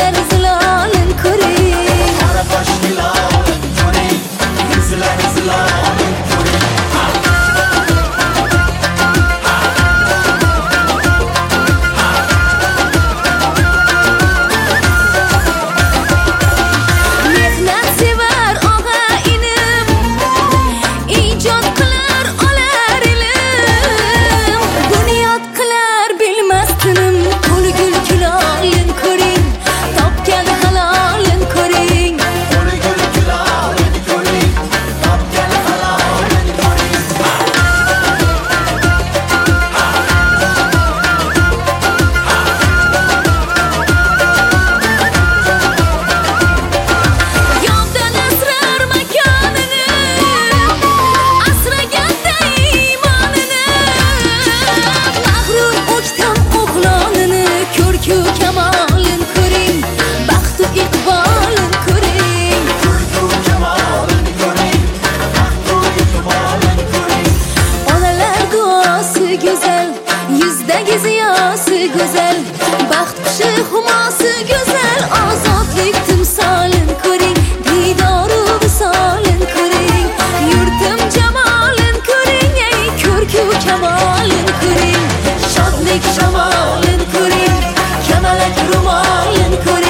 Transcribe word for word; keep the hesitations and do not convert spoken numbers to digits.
yüzler zilalın ko'ring. Qora tosh hilolin ko'ring, yuzlar zilolin ko'ring. Mehnat sevar og'a inim, ijod qilar olar ilim. Bunyod qilar bilmas tinim, qo'li gul kulolin ko'ring, topgan halolin ko'ring. Qo'li gul kulolin ko'ring, topgan halolin ko'ring. Yovdan asrar makonini, asraganda iymonini. Mag'rur o'ktam o'g'lonini, ko'rku kamolin ko'ring, baxtu iqbolin ko'ring. Ko'rku kamolin ko'ring, baxtu iqbolin ko'ring. Onalar duosi go'zal, yuzdagi ziyosi go'zal, baxt qushi humosi go'zal, ozodlik timsolin ko'ring, didoru visolin ko'ring. Yurtim jamolin ko'ring, ey ko'rku kamolin ko'ring. Shodlik shamolin ko'ring, kamalak ro'molin ko'ring.